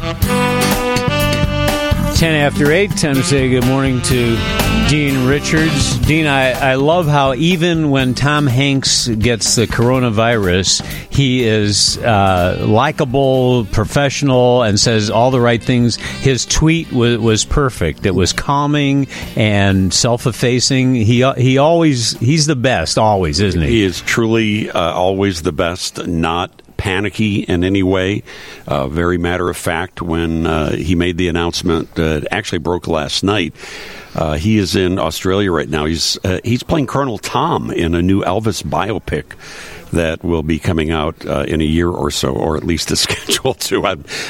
8:10, time to say good morning to Dean Richards. Dean, I love how even when Tom Hanks gets the coronavirus, he is likable, professional, and says all the right things. His tweet was perfect. It was calming and self-effacing. He's the best, always, isn't he? He is truly always the best, not panicky in any way. Very matter of fact when he made the announcement. It actually broke last night. He is in Australia right now. He's playing Colonel Tom in a new Elvis biopic that will be coming out in a year or so, or at least a schedule to.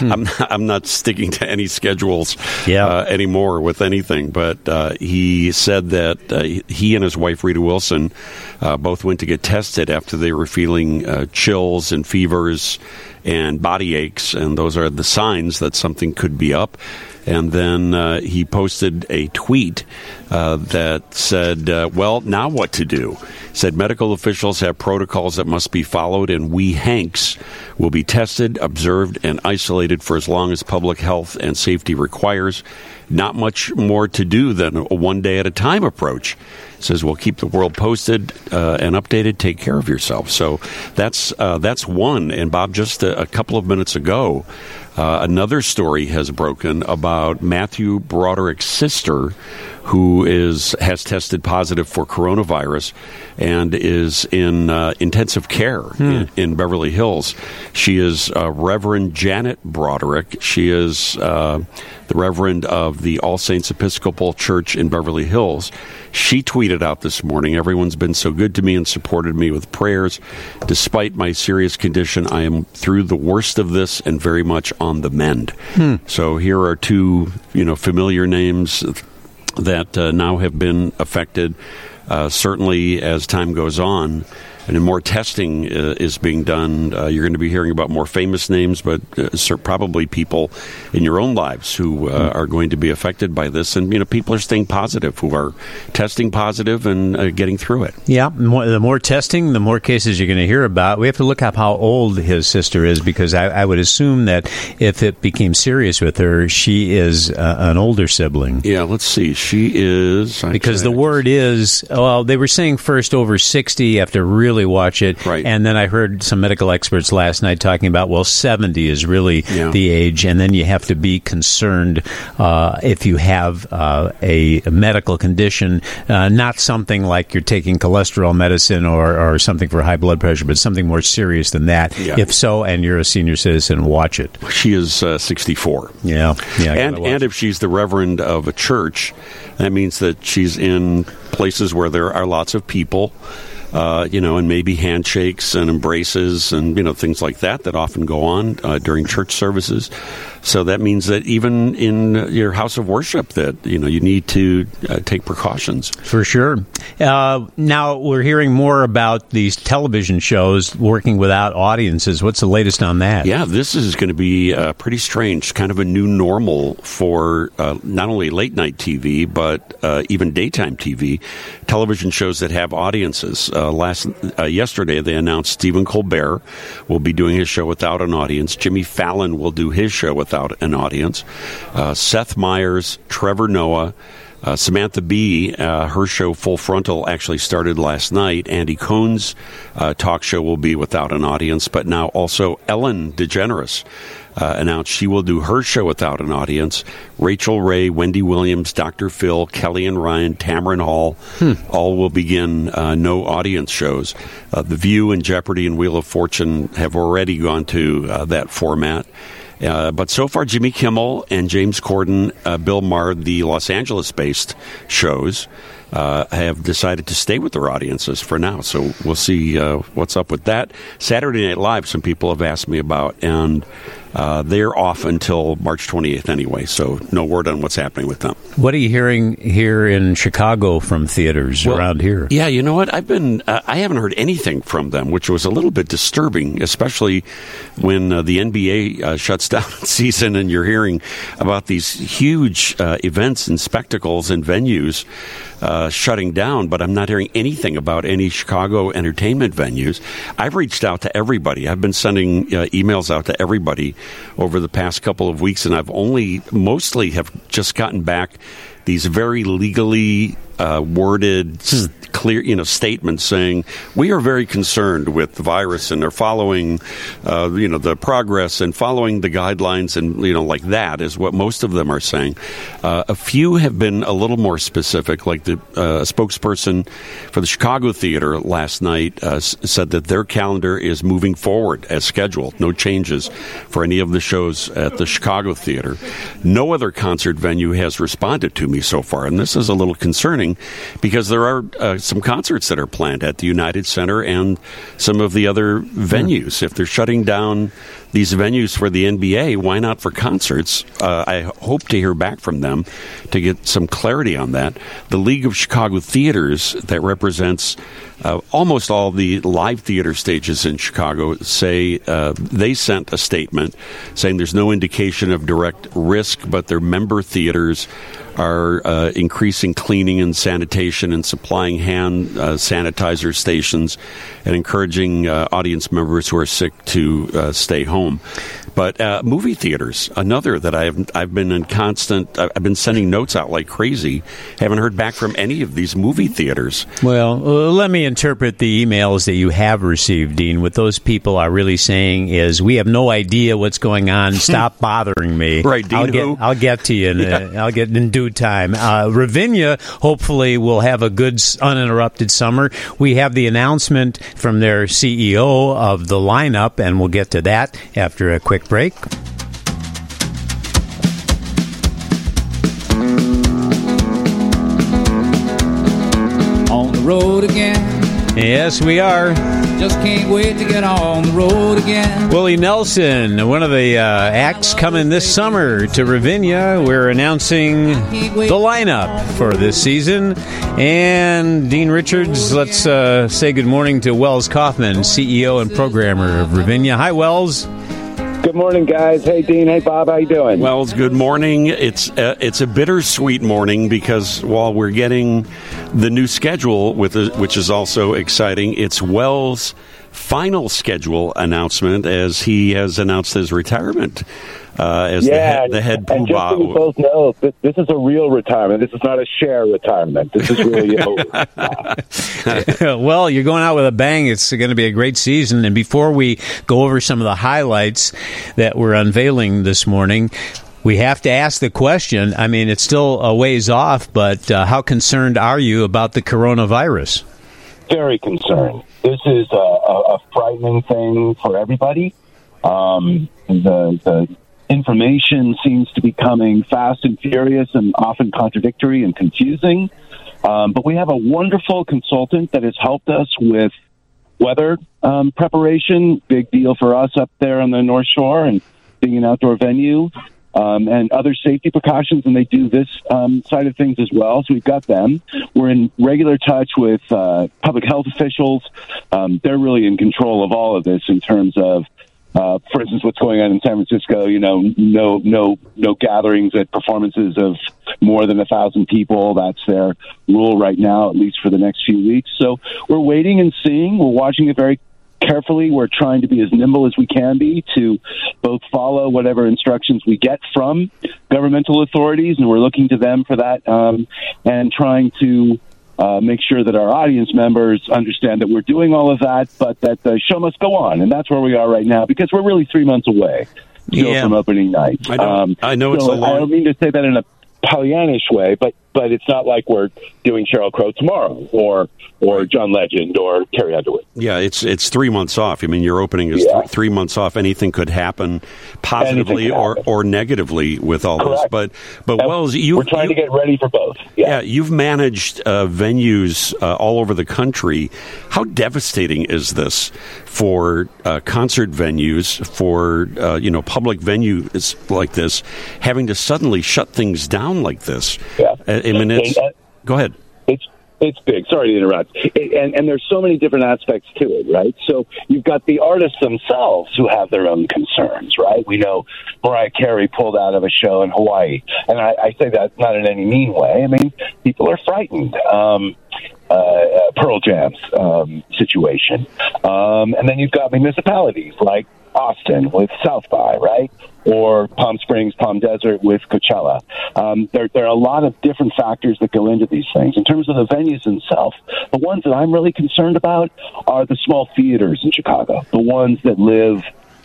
I'm not sticking to any schedules anymore with anything. But he said that he and his wife Rita Wilson both went to get tested after they were feeling chills and fevers and body aches, and those are the signs that something could be up. And then he posted a tweet that said, well, now what to do? Said medical officials have protocols that must be followed, and we Hanks will be tested, observed, and isolated for as long as public health and safety requires. Not much more to do than a one-day-at-a-time approach. Says we'll keep the world posted and updated. Take care of yourself. So that's one. And Bob, just a couple of minutes ago, another story has broken about Matthew Broderick's sister, who has tested positive for coronavirus and is in intensive care in Beverly Hills. She is Reverend Janet Broderick. She is the Reverend of the All Saints Episcopal Church in Beverly Hills. She tweeted out this morning, "Everyone's been so good to me and supported me with prayers. Despite my serious condition, I am through the worst of this and very much on the mend." So here are two, familiar names that now have been affected. Certainly, as time goes on, and more testing is being done, you're going to be hearing about more famous names, but probably people in your own lives who are going to be affected by this. And, people are staying positive, who are testing positive and getting through it. Yeah, the more testing, the more cases you're going to hear about. We have to look up how old his sister is, because I would assume that if it became serious with her, she is an older sibling. Yeah, let's see. She is... Because the word is, well, they were saying first over 60 after really watch it. Right. And then I heard some medical experts last night talking about, 70 is really the age, and then you have to be concerned if you have a medical condition, not something like you're taking cholesterol medicine or something for high blood pressure, but something more serious than that. Yeah. If so, and you're a senior citizen, watch it. She is 64. Yeah. And if she's the reverend of a church, that means that she's in places where there are lots of people. And maybe handshakes and embraces and, things like that often go on during church services. So that means that even in your house of worship that, you need to take precautions. For sure. Now, we're hearing more about these television shows working without audiences. What's the latest on that? Yeah, this is going to be pretty strange, kind of a new normal for not only late-night TV, but even daytime TV, television shows that have audiences. Yesterday, they announced Stephen Colbert will be doing his show without an audience. Jimmy Fallon will do his show without an audience. Seth Meyers, Trevor Noah, Samantha Bee, her show Full Frontal actually started last night. Andy Cohen's talk show will be without an audience, but now also Ellen DeGeneres announced she will do her show without an audience. Rachel Ray, Wendy Williams, Dr. Phil, Kelly and Ryan, Tamron Hall, all will begin no audience shows. The View and Jeopardy and Wheel of Fortune have already gone to that format. But so far, Jimmy Kimmel and James Corden, Bill Maher, the Los Angeles-based shows, have decided to stay with their audiences for now. So we'll see what's up with that. Saturday Night Live, some people have asked me about, and they're off until March 28th anyway, so no word on what's happening with them. What are you hearing here in Chicago from theaters around here? Yeah, you know what? I haven't heard anything from them, which was a little bit disturbing, especially when the NBA shuts down season and you're hearing about these huge events and spectacles and venues shutting down, but I'm not hearing anything about any Chicago entertainment venues. I've reached out to everybody. I've been sending emails out to everybody over the past couple of weeks, and I've mostly have just gotten back these very legally worded, clear, statements saying we are very concerned with the virus and are following, the progress and following the guidelines, and like that is what most of them are saying. A few have been a little more specific, like the spokesperson for the Chicago Theater last night said that their calendar is moving forward as scheduled. No changes for any of the shows at the Chicago Theater. No other concert venue has responded to me so far, and this is a little concerning because there are some concerts that are planned at the United Center and some of the other venues. If they're shutting down these venues for the NBA, why not for concerts? I hope to hear back from them to get some clarity on that. The League of Chicago Theaters, that represents almost all the live theater stages in Chicago, say they sent a statement saying there's no indication of direct risk, but their member theaters are increasing cleaning and sanitation and supplying hand sanitizer stations and encouraging audience members who are sick to stay home. But movie theaters, another that I've been in constant. I've been sending notes out like crazy. Haven't heard back from any of these movie theaters. Well, let me interpret the emails that you have received, Dean. What those people are really saying is, we have no idea what's going on. Stop bothering me. Right, Dean. I'll get to you. I'll get in due time. Ravinia hopefully will have a good uninterrupted summer. We have the announcement from their CEO of the lineup, and we'll get to that after a quick break. On the road again. Yes, we are. Just can't wait to get on the road again. Willie Nelson, one of the acts coming this summer to Ravinia. We're announcing the lineup for this season. And Dean Richards, let's say good morning to Wells Kaufman, CEO and programmer of Ravinia. Hi, Wells. Good morning, guys. Hey, Dean. Hey, Bob. How you doing? Wells, good morning. It's a bittersweet morning because while we're getting the new schedule, which is also exciting, it's Wells' final schedule announcement as he has announced his retirement as the head poobah. And just so we both know, this is a real retirement. This is not a share retirement. This is really over. Well, you're going out with a bang. It's going to be a great season. And before we go over some of the highlights that we're unveiling this morning, we have to ask the question. I mean, it's still a ways off, but how concerned are you about the coronavirus? Very concerned. This is a frightening thing for everybody. The information seems to be coming fast and furious and often contradictory and confusing. But we have a wonderful consultant that has helped us with weather preparation. Big deal for us up there on the North Shore and being an outdoor venue. And other safety precautions, and they do this side of things as well. So we've got them. We're in regular touch with public health officials. They're really in control of all of this in terms of, for instance, what's going on in San Francisco. No gatherings at performances of more than 1,000 people. That's their rule right now, at least for the next few weeks. So we're waiting and seeing. We're watching it very carefully. We're trying to be as nimble as we can be to both follow whatever instructions we get from governmental authorities, and we're looking to them for that, and trying to make sure that our audience members understand that we're doing all of that, but that the show must go on. And that's where we are right now, because we're really 3 months away still from opening night. I know it's a long... I don't mean to say that in a Pollyannish way, but but it's not like we're doing Sheryl Crow tomorrow or John Legend or Carrie Underwood. Yeah, it's 3 months off. I mean, your opening is 3 months off. Anything could happen positively or negatively with all Correct. this. But Wells, we're trying to get ready for both. Yeah, you've managed venues all over the country. How devastating is this for concert venues, for public venues like this, having to suddenly shut things down like this? Yeah, I mean, go ahead. It's big. Sorry to interrupt. And there's so many different aspects to it, right? So you've got the artists themselves who have their own concerns, right? We know Mariah Carey pulled out of a show in Hawaii. And I say that not in any mean way. I mean, people are frightened. Pearl Jam's situation. And then you've got municipalities like Austin with South by, right? Or Palm Springs, Palm Desert with Coachella. There are a lot of different factors that go into these things. In terms of the venues themselves, the ones that I'm really concerned about are the small theaters in Chicago, the ones that live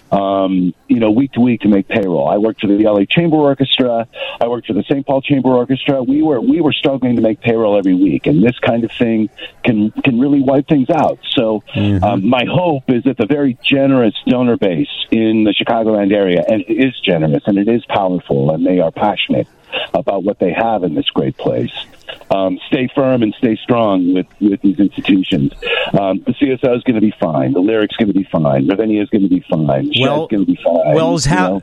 week to week to make payroll. I worked for the LA Chamber Orchestra. I worked for the St. Paul Chamber Orchestra. We were struggling to make payroll every week, and this kind of thing can really wipe things out. So my hope is that the very generous donor base in the Chicagoland area, and it is generous and it is powerful, and they are passionate about what they have in this great place. Stay firm and stay strong with these institutions. The CSO is going to be fine. The Lyric's going to be fine. Ravinia is going to be fine. Shed's going to be fine. Wells, how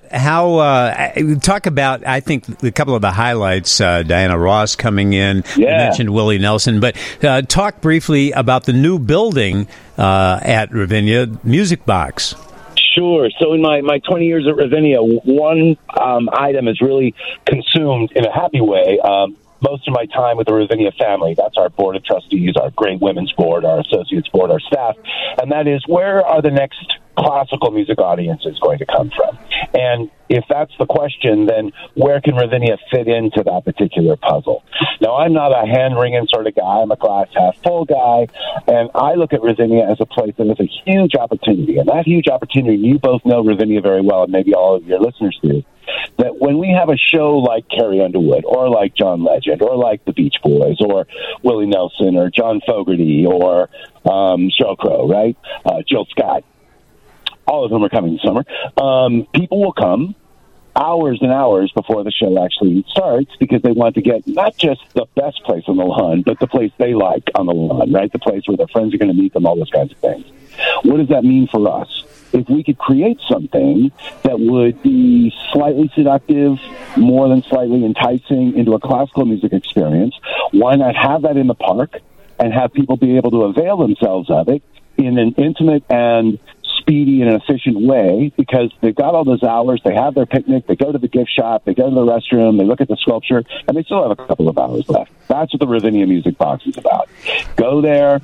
talk about, I think, a couple of the highlights, Diana Ross coming in. You mentioned Willie Nelson. But talk briefly about the new building at Ravinia, Music Box. Sure. So in my 20 years at Ravinia, one item is really consumed in a happy way. Most of my time with the Ravinia family. That's our board of trustees, our great women's board, our associates board, our staff. And that is, where are the next classical music audiences going to come from? And if that's the question, then where can Ravinia fit into that particular puzzle? Now, I'm not a hand-wringing sort of guy. I'm a glass-half-full guy. And I look at Ravinia as a place that has a huge opportunity. And that huge opportunity, you both know Ravinia very well, and maybe all of your listeners do, that when we have a show like Carrie Underwood or like John Legend or like the Beach Boys or Willie Nelson or John Fogerty or Sheryl Crow, right? Jill Scott, all of them are coming this summer. People will come hours and hours before the show actually starts because they want to get not just the best place on the lawn, but the place they like on the lawn, right? The place where their friends are going to meet them, all those kinds of things. What does that mean for us? If we could create something that would be slightly seductive, more than slightly enticing into a classical music experience, why not have that in the park and have people be able to avail themselves of it in an intimate and speedy and efficient way, because they've got all those hours, they have their picnic, they go to the gift shop, they go to the restroom, they look at the sculpture, and they still have a couple of hours left. That's what the Ravinia Music Box is about. Go there.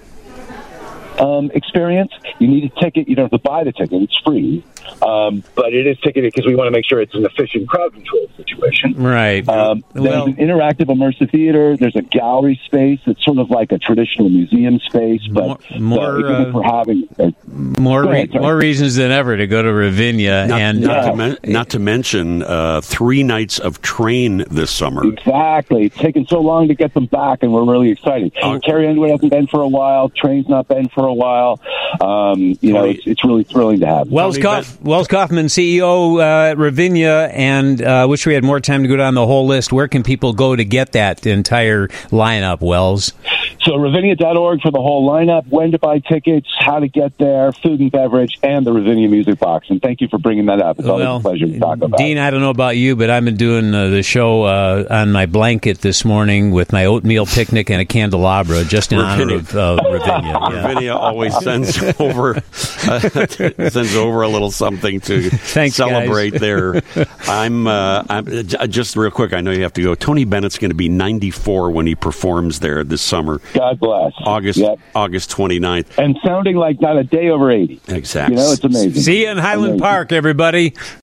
Experience. You need a ticket. You don't have to buy the ticket. It's free. But it is ticketed because we want to make sure it's an efficient crowd control situation. Right. There's an interactive immersive theater. There's a gallery space. It's sort of like a traditional museum space, but we're having more reasons than ever to go to Ravinia. Not to mention 3 nights of Train this summer. Exactly. It's taken so long to get them back, and we're really excited. Carrie Underwood hasn't been for a while. Train's not been for a while. It's really thrilling to have. Wells Kaufman, CEO at Ravinia, and wish we had more time to go down the whole list. Where can people go to get that entire lineup, Wells? So Ravinia.org for the whole lineup, when to buy tickets, how to get there, food and beverage, and the Ravinia Music Box. And thank you for bringing that up. It's always a pleasure to talk about. Dean, I don't know about you, but I've been doing the show on my blanket this morning with my oatmeal picnic and a candelabra, just in honor of Ravinia. Yeah. Ravinia always sends over a little something to celebrate there. I'm just real quick, I know you have to go. Tony Bennett's going to be 94 when he performs there this summer. God bless. August 29th. And sounding like not a day over 80. Exactly. It's amazing. See you in Highland Park, everybody.